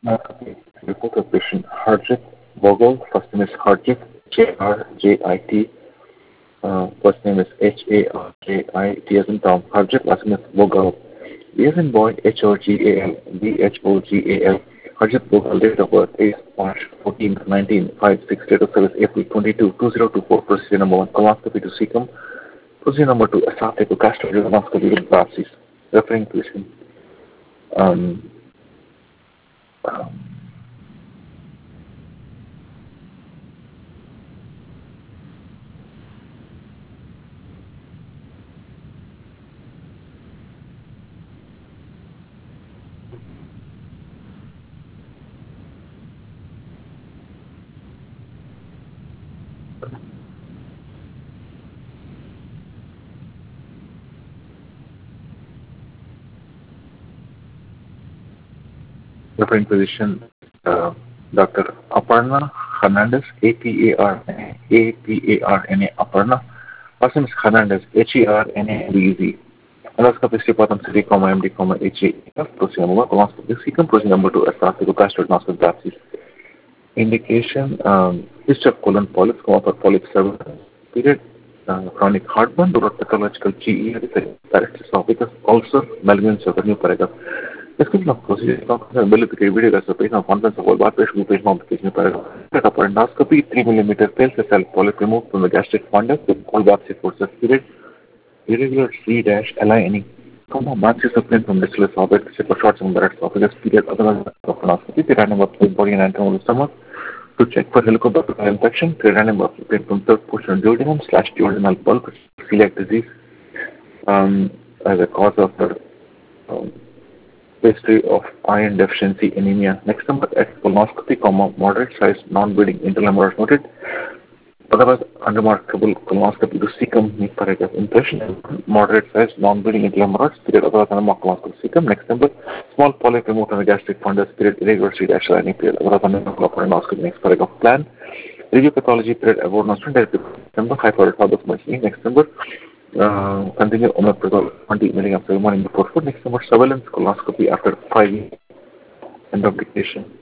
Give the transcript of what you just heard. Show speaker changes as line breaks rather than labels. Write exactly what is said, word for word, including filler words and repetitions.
Okay. Report of patient Harjit Vogel. First name is Harjit, J R J I T. Uh, first name is H A R J I T as in Tom. Harjit, last name is Vogel. B as in boy, H O G A L, B H O G A L. Harjit Vogel, date of birth is March fourteenth, nineteen fifty-six, date of service April twenty-second, two thousand twenty-four, procedure number one, colonoscopy to cecum, procedure number two, esophageal colonoscopy with biopsies, referring patient. Um, um, referring physician, uh, Doctor Aparna Hernandez, A P A R N A, A P A R N A, Aparna. First name is Hernandez, H E R N A D E Z. Endoscopy Stipatum City, M D, H A F, procedure number one, colonoscopy cecum, procedure number two, esophageal gastrodiagnostic biopsies. Indication, um, history of colon polyps, for polyp surveillance period, uh, chronic heartburn, pathological G E, directed esophagus, ulcer, malignancy of the new paragraph. Description of procedure, ability to video as a patient of conference of all bar patient, patient complication paragraph. Set up endoscopy, three millimeter pale cell polyp removed from the gastric fundus with all biopsy forces period, irregular C dash aligning, comma, biopsy subsequent from distal esophagus, for short and direct esophagus period, otherwise of endoscopy, the random of body and anatomy of the stomach, to check for helicobacter infection, random of from third portion of duodenum slash duodenal bulb, celiac disease, um, as a cause of the um, history of iron deficiency anemia. Next number at colonoscopy, comma, moderate size non-bleeding internal hemorrhage noted. Otherwise, unremarkable colonoscopy to cecum meet paragraph impression. Moderate size non-bleeding internal hemorrhage period. Otherwise, unremarkable colonoscopy cecum. Next number, small polyp removed from the gastric fundus period. Irregular C dash lining period. Otherwise, unremarkable colonoscopy. Next paragraph plan. Review pathology period. Avoid non-student. Number hyperthyroid hypothyroidism. Next number. Uh, continue omeprazole twenty milligrams every morning before food. Next number, surveillance colonoscopy after five years. End of dictation.